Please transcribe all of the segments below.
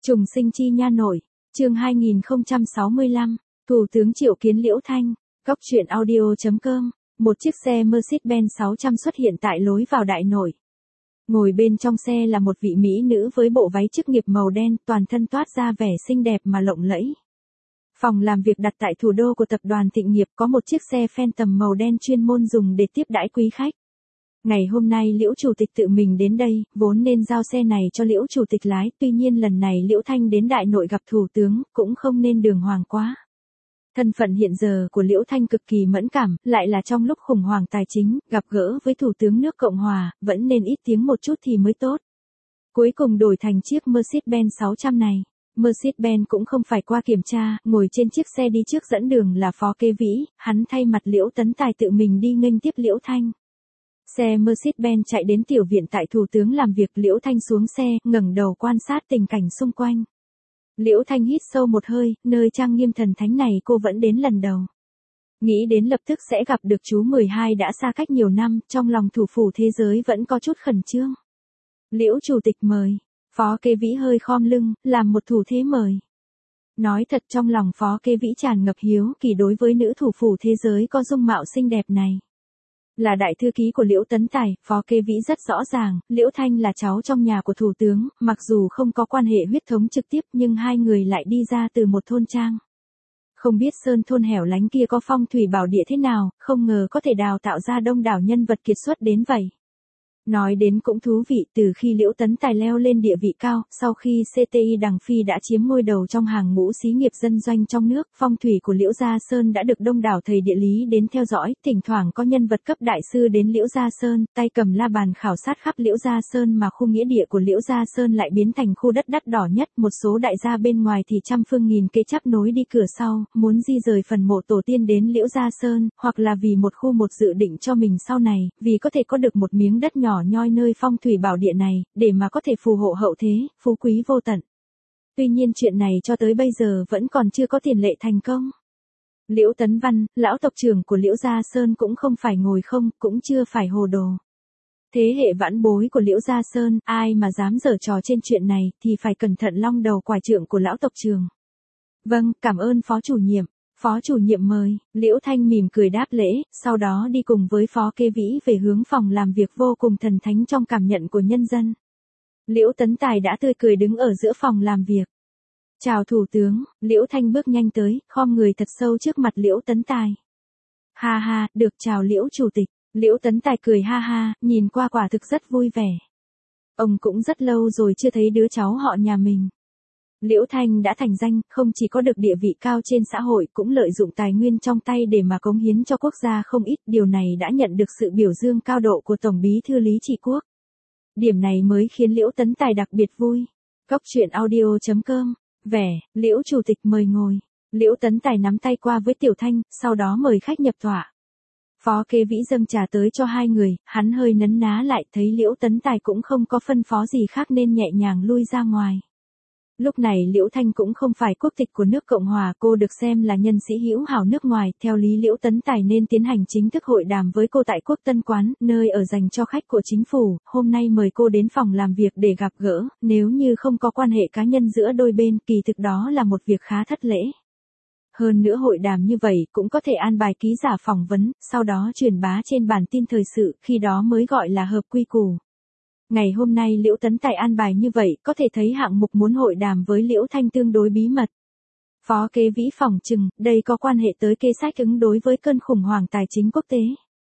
Trùng sinh chi nha nội, chương 2065, Thủ tướng triệu kiến Liễu Thanh, góc truyện audio.com, một chiếc xe Mercedes-Benz 600 xuất hiện tại lối vào đại nội. Ngồi bên trong xe là một vị mỹ nữ với bộ váy chức nghiệp màu đen, toàn thân toát ra vẻ xinh đẹp mà lộng lẫy. Phòng làm việc đặt tại thủ đô của tập đoàn Thịnh Nghiệp có một chiếc xe Phantom màu đen chuyên môn dùng để tiếp đãi quý khách. Ngày hôm nay Liễu Chủ tịch tự mình đến đây, vốn nên giao xe này cho Liễu Chủ tịch lái, tuy nhiên lần này Liễu Thanh đến đại nội gặp Thủ tướng, cũng không nên đường hoàng quá. Thân phận hiện giờ của Liễu Thanh cực kỳ mẫn cảm, lại là trong lúc khủng hoảng tài chính, gặp gỡ với Thủ tướng nước Cộng Hòa, vẫn nên ít tiếng một chút thì mới tốt. Cuối cùng đổi thành chiếc Mercedes-Benz 600 này. Mercedes-Benz cũng không phải qua kiểm tra, ngồi trên chiếc xe đi trước dẫn đường là Phó Kế Vĩ, hắn thay mặt Liễu Tấn Tài tự mình đi nghênh tiếp Liễu Thanh. Xe Mercedes-Benz chạy đến tiểu viện tại Thủ tướng làm việc, Liễu Thanh xuống xe, ngẩng đầu quan sát tình cảnh xung quanh. Liễu Thanh hít sâu một hơi, nơi trang nghiêm thần thánh này cô vẫn đến lần đầu. Nghĩ đến lập tức sẽ gặp được chú 12 đã xa cách nhiều năm, trong lòng thủ phủ thế giới vẫn có chút khẩn trương. Liễu Chủ tịch mời, Phó Kế Vĩ hơi khom lưng, làm một thủ thế mời. Nói thật trong lòng Phó Kế Vĩ tràn ngập hiếu kỳ đối với nữ thủ phủ thế giới có dung mạo xinh đẹp này. Là đại thư ký của Liễu Tấn Tài, Phó Kế Vĩ rất rõ ràng, Liễu Thanh là cháu trong nhà của Thủ tướng, mặc dù không có quan hệ huyết thống trực tiếp nhưng hai người lại đi ra từ một thôn trang. Không biết sơn thôn hẻo lánh kia có phong thủy bảo địa thế nào, không ngờ có thể đào tạo ra đông đảo nhân vật kiệt xuất đến vậy. Nói đến cũng thú vị, từ khi Liễu Tấn Tài leo lên địa vị cao, sau khi CTI Đằng Phi đã chiếm ngôi đầu trong hàng ngũ xí nghiệp dân doanh trong nước, phong thủy của Liễu Gia Sơn đã được đông đảo thầy địa lý đến theo dõi, thỉnh thoảng có nhân vật cấp đại sư đến Liễu Gia Sơn, tay cầm la bàn khảo sát khắp Liễu Gia Sơn mà khu nghĩa địa của Liễu Gia Sơn lại biến thành khu đất đắt đỏ nhất, một số đại gia bên ngoài thì trăm phương nghìn kế chắp nối đi cửa sau, muốn di rời phần mộ tổ tiên đến Liễu Gia Sơn, hoặc là vì một khu một dự định cho mình sau này, vì có thể có được một miếng đất nhỏ nhoi nơi phong thủy bảo địa này, để mà có thể phù hộ hậu thế, phú quý vô tận. Tuy nhiên chuyện này cho tới bây giờ vẫn còn chưa có tiền lệ thành công. Liễu Tấn Văn, lão tộc trưởng của Liễu Gia Sơn cũng không phải ngồi không, cũng chưa phải hồ đồ. Thế hệ vãn bối của Liễu Gia Sơn, ai mà dám giở trò trên chuyện này thì phải cẩn thận long đầu quải trượng của lão tộc trưởng. Vâng, cảm ơn Phó chủ nhiệm. Phó chủ nhiệm mời, Liễu Thanh mỉm cười đáp lễ, sau đó đi cùng với Phó Kế Vĩ về hướng phòng làm việc vô cùng thần thánh trong cảm nhận của nhân dân. Liễu Tấn Tài đã tươi cười đứng ở giữa phòng làm việc. Chào Thủ tướng, Liễu Thanh bước nhanh tới, khom người thật sâu trước mặt Liễu Tấn Tài. Ha ha, được chào Liễu Chủ tịch, Liễu Tấn Tài cười ha ha, nhìn qua quả thực rất vui vẻ. Ông cũng rất lâu rồi chưa thấy đứa cháu họ nhà mình. Liễu Thanh đã thành danh, không chỉ có được địa vị cao trên xã hội cũng lợi dụng tài nguyên trong tay để mà cống hiến cho quốc gia không ít, điều này đã nhận được sự biểu dương cao độ của Tổng Bí thư Lý Trị Quốc. Điểm này mới khiến Liễu Tấn Tài đặc biệt vui. Góc truyện audio.com, vẻ, Liễu Chủ tịch mời ngồi. Liễu Tấn Tài nắm tay qua với Tiểu Thanh, sau đó mời khách nhập tọa. Phó Kế Vĩ dâng trà tới cho hai người, hắn hơi nấn ná lại thấy Liễu Tấn Tài cũng không có phân phó gì khác nên nhẹ nhàng lui ra ngoài. Lúc này Liễu Thanh cũng không phải quốc tịch của nước Cộng Hòa, cô được xem là nhân sĩ hữu hảo nước ngoài, theo lý Liễu Tấn Tài nên tiến hành chính thức hội đàm với cô tại Quốc Tân Quán, nơi ở dành cho khách của chính phủ, hôm nay mời cô đến phòng làm việc để gặp gỡ, nếu như không có quan hệ cá nhân giữa đôi bên, kỳ thực đó là một việc khá thất lễ. Hơn nữa hội đàm như vậy cũng có thể an bài ký giả phỏng vấn, sau đó truyền bá trên bản tin thời sự, khi đó mới gọi là hợp quy củ. Ngày hôm nay Liễu Tấn Tài an bài như vậy, có thể thấy hạng mục muốn hội đàm với Liễu Thanh tương đối bí mật. Phó Kế Vĩ phỏng chừng, đây có quan hệ tới kế sách ứng đối với cơn khủng hoảng tài chính quốc tế.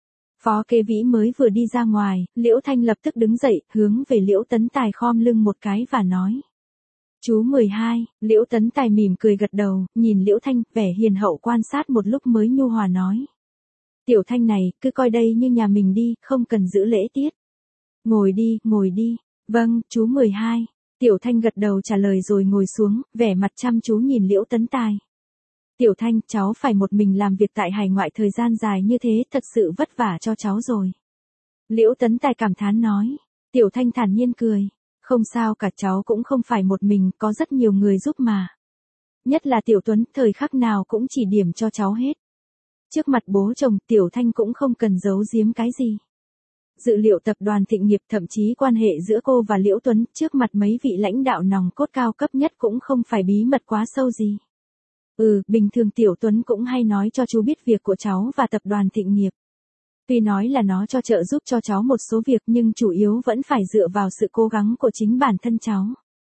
Phó Kế Vĩ mới vừa đi ra ngoài, Liễu Thanh lập tức đứng dậy, hướng về Liễu Tấn Tài khom lưng một cái và nói. Chú 12, Liễu Tấn Tài mỉm cười gật đầu, nhìn Liễu Thanh, vẻ hiền hậu quan sát một lúc mới nhu hòa nói. Tiểu Thanh này, cứ coi đây như nhà mình đi, không cần giữ lễ tiết. Ngồi đi, ngồi đi. Vâng, chú 12. Tiểu Thanh gật đầu trả lời rồi ngồi xuống, vẻ mặt chăm chú nhìn Liễu Tấn Tài. Tiểu Thanh, cháu phải một mình làm việc tại hải ngoại thời gian dài như thế, thật sự vất vả cho cháu rồi. Liễu Tấn Tài cảm thán nói. Tiểu Thanh thản nhiên cười. Không sao cả, cháu cũng không phải một mình, có rất nhiều người giúp mà. Nhất là Tiểu Tuấn, thời khắc nào cũng chỉ điểm cho cháu hết. Trước mặt bố chồng, Tiểu Thanh cũng không cần giấu giếm cái gì. Dự liệu tập đoàn Thịnh Nghiệp, thậm chí quan hệ giữa cô và Liễu Tuấn trước mặt mấy vị lãnh đạo nòng cốt cao cấp nhất cũng không phải bí mật quá sâu gì. Bình thường Tiểu Tuấn cũng hay nói cho chú biết việc của cháu và tập đoàn Thịnh Nghiệp. Tuy nói là nó cho trợ giúp cho cháu một số việc nhưng chủ yếu vẫn phải dựa vào sự cố gắng của chính bản thân cháu.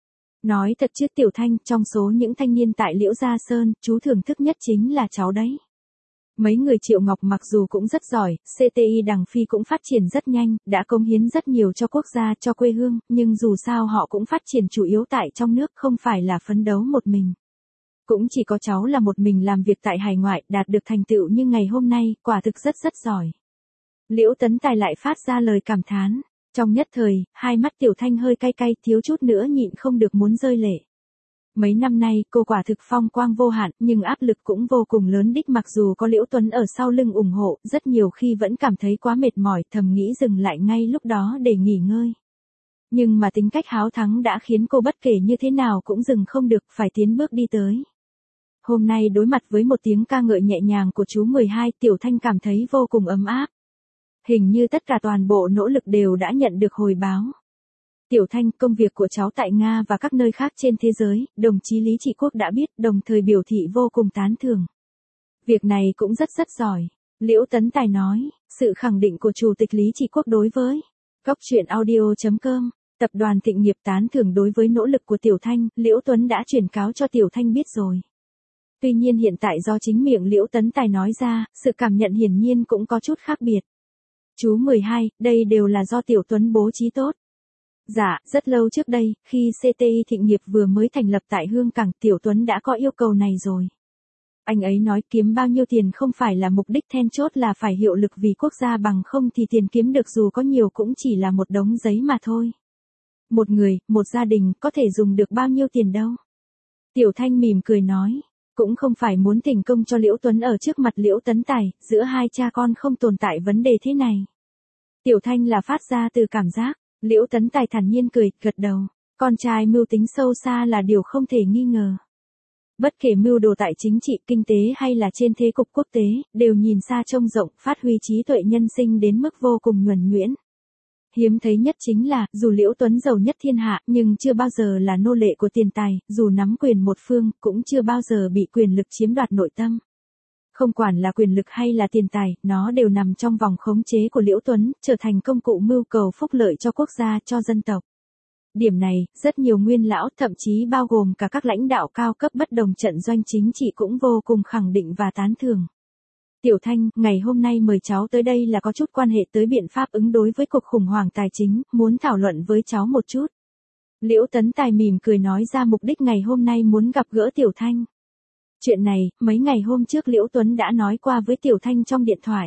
Nói thật chứ Tiểu Thanh, trong số những thanh niên tại Liễu Gia Sơn, chú thưởng thức nhất chính là cháu đấy. Mấy người Triệu Ngọc mặc dù cũng rất giỏi, CTI Đằng Phi cũng phát triển rất nhanh, đã cống hiến rất nhiều cho quốc gia, cho quê hương, nhưng dù sao họ cũng phát triển chủ yếu tại trong nước, không phải là phấn đấu một mình. Cũng chỉ có cháu là một mình làm việc tại hải ngoại, đạt được thành tựu như ngày hôm nay, quả thực rất rất giỏi. Liễu Tấn Tài lại phát ra lời cảm thán. Trong nhất thời, hai mắt Tiểu Thanh hơi cay cay, thiếu chút nữa nhịn không được muốn rơi lệ. Mấy năm nay, cô quả thực phong quang vô hạn, nhưng áp lực cũng vô cùng lớn đích, mặc dù có Liễu Tuấn ở sau lưng ủng hộ, rất nhiều khi vẫn cảm thấy quá mệt mỏi, thầm nghĩ dừng lại ngay lúc đó để nghỉ ngơi. Nhưng mà tính cách háo thắng đã khiến cô bất kể như thế nào cũng dừng không được, phải tiến bước đi tới. Hôm nay đối mặt với một tiếng ca ngợi nhẹ nhàng của chú 12, Tiểu Thanh cảm thấy vô cùng ấm áp. Hình như tất cả toàn bộ nỗ lực đều đã nhận được hồi báo. Tiểu Thanh, công việc của cháu tại Nga và các nơi khác trên thế giới, đồng chí Lý Trị Quốc đã biết, đồng thời biểu thị vô cùng tán thưởng. Việc này cũng rất rất giỏi. Liễu Tấn Tài nói, sự khẳng định của Chủ tịch Lý Trị Quốc đối với Góc Truyện Audio.com, tập đoàn Thịnh Nghiệp tán thưởng đối với nỗ lực của Tiểu Thanh, Liễu Tuấn đã truyền cáo cho Tiểu Thanh biết rồi. Tuy nhiên hiện tại do chính miệng Liễu Tấn Tài nói ra, sự cảm nhận hiển nhiên cũng có chút khác biệt. Chú 12, đây đều là do Tiểu Tuấn bố trí tốt. Dạ, rất lâu trước đây, khi CTI Thịnh Nghiệp vừa mới thành lập tại Hương Cảng, Tiểu Tuấn đã có yêu cầu này rồi. Anh ấy nói kiếm bao nhiêu tiền không phải là mục đích then chốt, là phải hiệu lực vì quốc gia, bằng không thì tiền kiếm được dù có nhiều cũng chỉ là một đống giấy mà thôi. Một người, một gia đình có thể dùng được bao nhiêu tiền đâu. Tiểu Thanh mỉm cười nói, cũng không phải muốn thành công cho Liễu Tuấn ở trước mặt Liễu Tấn Tài, giữa hai cha con không tồn tại vấn đề thế này. Tiểu Thanh là phát ra từ cảm giác. Liễu Tấn Tài thản nhiên cười, gật đầu. Con trai mưu tính sâu xa là điều không thể nghi ngờ. Bất kể mưu đồ tại chính trị, kinh tế hay là trên thế cục quốc tế, đều nhìn xa trông rộng, phát huy trí tuệ nhân sinh đến mức vô cùng nhuần nhuyễn. Hiếm thấy nhất chính là, dù Liễu Tuấn giàu nhất thiên hạ, nhưng chưa bao giờ là nô lệ của tiền tài, dù nắm quyền một phương, cũng chưa bao giờ bị quyền lực chiếm đoạt nội tâm. Không quản là quyền lực hay là tiền tài, nó đều nằm trong vòng khống chế của Liễu Tuấn, trở thành công cụ mưu cầu phúc lợi cho quốc gia, cho dân tộc. Điểm này, rất nhiều nguyên lão, thậm chí bao gồm cả các lãnh đạo cao cấp bất đồng trận doanh chính trị cũng vô cùng khẳng định và tán thưởng. Tiểu Thanh, ngày hôm nay mời cháu tới đây là có chút quan hệ tới biện pháp ứng đối với cuộc khủng hoảng tài chính, muốn thảo luận với cháu một chút. Liễu Tấn Tài mỉm cười nói ra mục đích ngày hôm nay muốn gặp gỡ Tiểu Thanh. Chuyện này, mấy ngày hôm trước Liễu Tuấn đã nói qua với Tiểu Thanh trong điện thoại.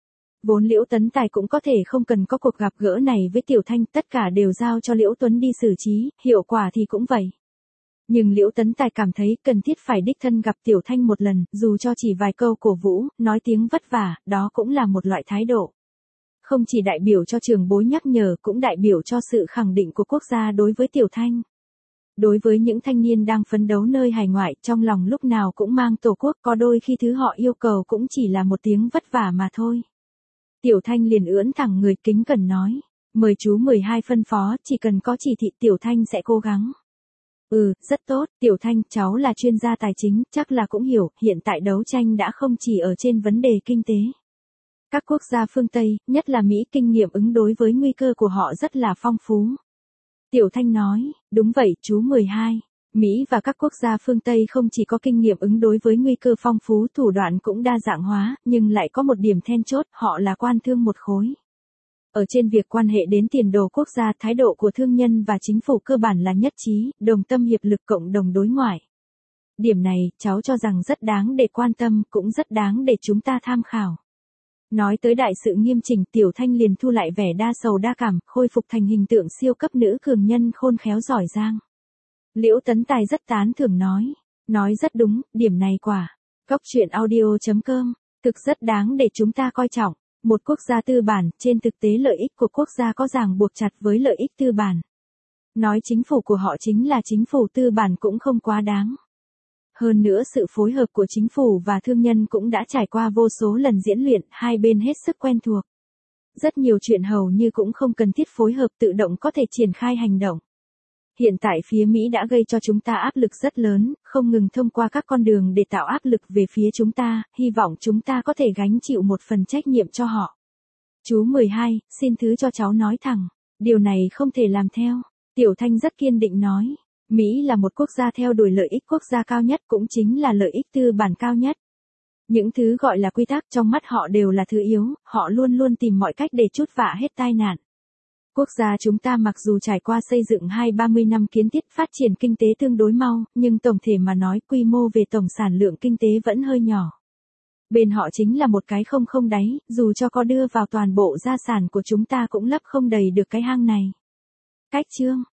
Vốn Liễu Tấn Tài cũng có thể không cần có cuộc gặp gỡ này với Tiểu Thanh, tất cả đều giao cho Liễu Tuấn đi xử trí, hiệu quả thì cũng vậy. Nhưng Liễu Tấn Tài cảm thấy cần thiết phải đích thân gặp Tiểu Thanh một lần, dù cho chỉ vài câu cổ vũ, nói tiếng vất vả, đó cũng là một loại thái độ. Không chỉ đại biểu cho trưởng bối nhắc nhở, cũng đại biểu cho sự khẳng định của quốc gia đối với Tiểu Thanh. Đối với những thanh niên đang phấn đấu nơi hải ngoại, trong lòng lúc nào cũng mang tổ quốc, có đôi khi thứ họ yêu cầu cũng chỉ là một tiếng vất vả mà thôi. Tiểu Thanh liền ưỡn thẳng người, kính cẩn nói, mời chú 12 phân phó, chỉ cần có chỉ thị Tiểu Thanh sẽ cố gắng. Rất tốt, Tiểu Thanh, cháu là chuyên gia tài chính, chắc là cũng hiểu, hiện tại đấu tranh đã không chỉ ở trên vấn đề kinh tế. Các quốc gia phương Tây, nhất là Mỹ, kinh nghiệm ứng đối với nguy cơ của họ rất là phong phú. Tiểu Thanh nói, đúng vậy, chú 12. Mỹ và các quốc gia phương Tây không chỉ có kinh nghiệm ứng đối với nguy cơ phong phú, thủ đoạn cũng đa dạng hóa, nhưng lại có một điểm then chốt, họ là quan thương một khối. Ở trên việc quan hệ đến tiền đồ quốc gia, thái độ của thương nhân và chính phủ cơ bản là nhất trí, đồng tâm hiệp lực, cộng đồng đối ngoại. Điểm này, cháu cho rằng rất đáng để quan tâm, cũng rất đáng để chúng ta tham khảo. Nói tới đại sự nghiêm chỉnh, Tiểu Thanh liền thu lại vẻ đa sầu đa cảm, khôi phục thành hình tượng siêu cấp nữ cường nhân khôn khéo giỏi giang. Liễu Tấn Tài rất tán thưởng nói rất đúng, điểm này quả. Góc Truyện Audio.com, thực rất đáng để chúng ta coi trọng. Một quốc gia tư bản, trên thực tế lợi ích của quốc gia có ràng buộc chặt với lợi ích tư bản. Nói chính phủ của họ chính là chính phủ tư bản cũng không quá đáng. Hơn nữa sự phối hợp của chính phủ và thương nhân cũng đã trải qua vô số lần diễn luyện, hai bên hết sức quen thuộc. Rất nhiều chuyện hầu như cũng không cần thiết phối hợp, tự động có thể triển khai hành động. Hiện tại phía Mỹ đã gây cho chúng ta áp lực rất lớn, không ngừng thông qua các con đường để tạo áp lực về phía chúng ta, hy vọng chúng ta có thể gánh chịu một phần trách nhiệm cho họ. Chú 12, xin thứ cho cháu nói thẳng, điều này không thể làm theo. Tiểu Thanh rất kiên định nói, Mỹ là một quốc gia theo đuổi lợi ích quốc gia cao nhất, cũng chính là lợi ích tư bản cao nhất. Những thứ gọi là quy tắc trong mắt họ đều là thứ yếu, họ luôn luôn tìm mọi cách để trút vạ hết tai nạn. Quốc gia chúng ta mặc dù trải qua xây dựng 20-30 năm kiến thiết, phát triển kinh tế tương đối mau, nhưng tổng thể mà nói quy mô về tổng sản lượng kinh tế vẫn hơi nhỏ. Bên họ chính là một cái không không đáy, dù cho có đưa vào toàn bộ gia sản của chúng ta cũng lấp không đầy được cái hang này. Cách chương